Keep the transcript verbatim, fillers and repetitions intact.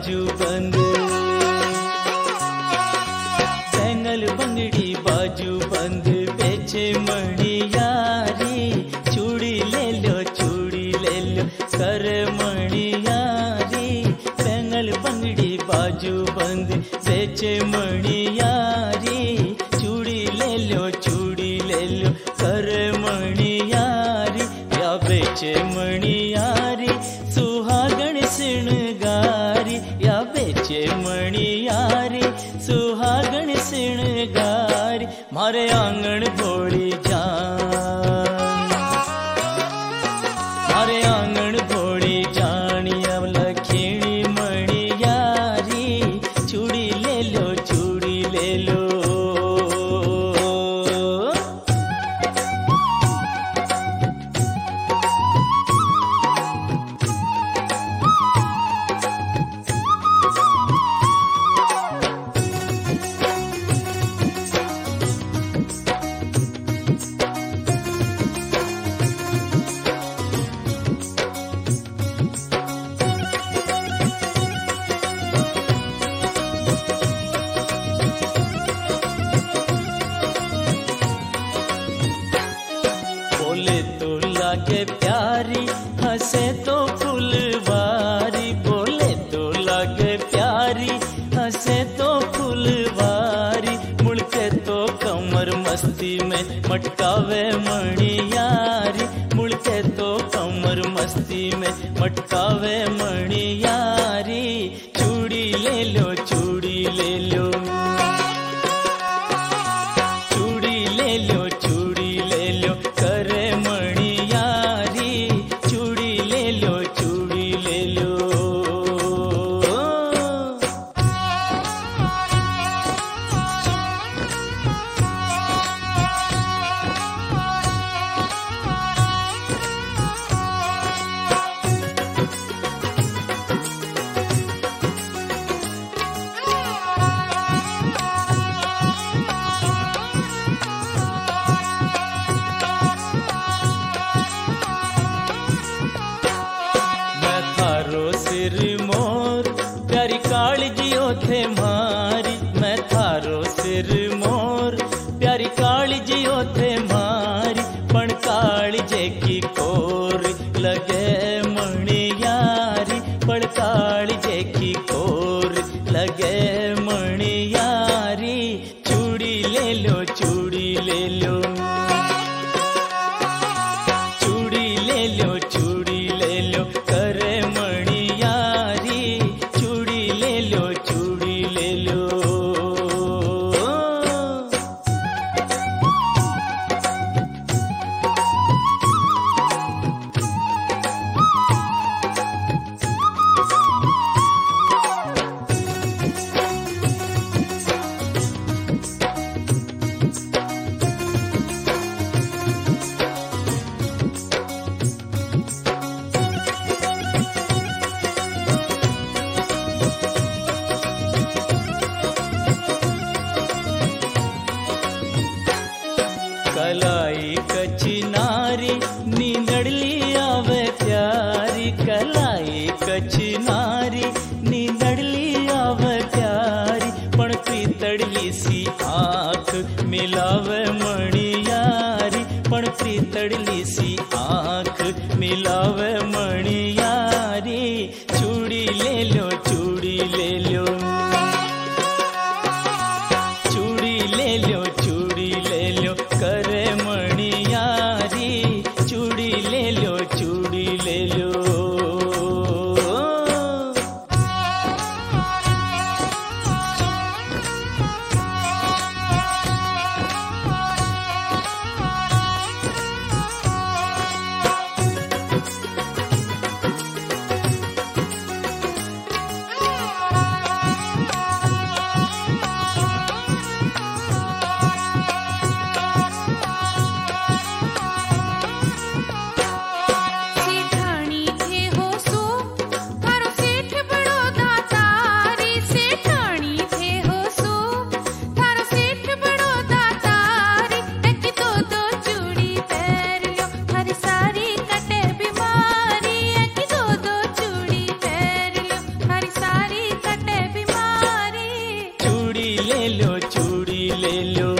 बाजू बंद, बैंगल बंगड़ी बाजू बंद, बेचे मणि यारी, चूड़ी ले लो चूड़ी ले लो कर मणि यारी, बैंगल बंगड़ी बाजू बंद, बेचे मणि यारी, चूड़ी ले लो चूड़ी ले लो कर मणि यारी, या बेचे मणि यारी सुहागण सिणगारी, या बेचे मणि यारी सुहागण सिणगारी, मारे आंगण भोली जान, मारे आंगण भोली जान, अब लखीणी मणि यारी, चूड़ी ले लो चूड़ी ले लो। बोले तो लागे प्यारी, हंसे तो फुलवारी, बोले तो लागे प्यारी, हंसे तो फुलवारी, मुड़के तो कमर मस्ती में मटकावे मणि यारी, मुड़के तो कमर मस्ती में मटकावे मणि यारी, चूड़ी ले लो चूड़ी ले लो, चूड़ी ले लो चूड़ी ले लो करे मणि यारी, चूड़ी ले लो चूड़ी ले लो। सिर मोर प्यारी कालजियो थे मारी, मैं थारो सिर मोर प्यारी कालजियो थे मारी, पण कालजे की कोर लगे मणि यारी, पण कालजे की कोर लगे मणि यारी, चूड़ी ले लो चूड़ी ले लो, चूड़ी ले लो चूड़ी ले लो करे मणि यारी, चूड़ी ले लो चूड़ी ले लो। ले लो